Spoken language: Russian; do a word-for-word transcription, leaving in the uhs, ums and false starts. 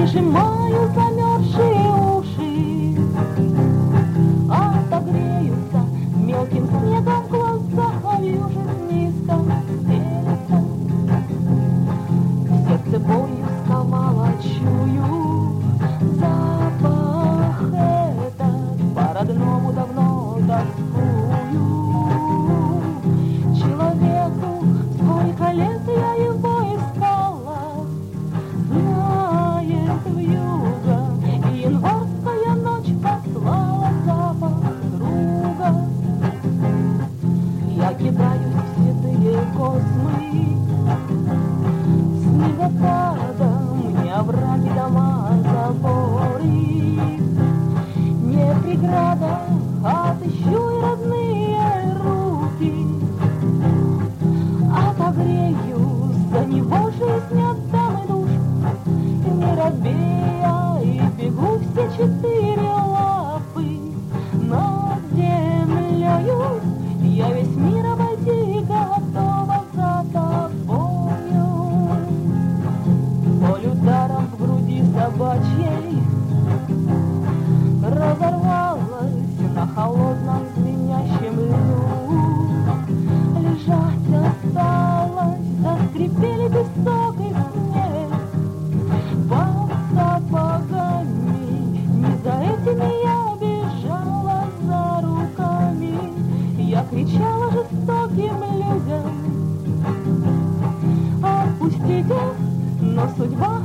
Прижимаю замерзшие уши, отогреются мелким снегом глаза, вьюжит низко стелется. В сердце болью сковала, чую запах этот, по-родному давно тоскую. Человеку, сколько лет я его искала, знает вьюга, и январская ночь послала запах друга. Я кидаюсь в седые космы, снегопадом мне овраги, дома, заборы не преграда, отыщу и родные руки, отогрею за него жизнь, отдам и душу, не робея, и бегу все четыре лапы над землею. Я весь мир обойти готова за тобою. Боль ударом в груди собачьей разорвалась на холодном звенящем льду. Лежать осталось, заскрипели песок и снег под сапогами. Не за этими я бежала за руками, я кричала жестоким людям: отпустите, но судьба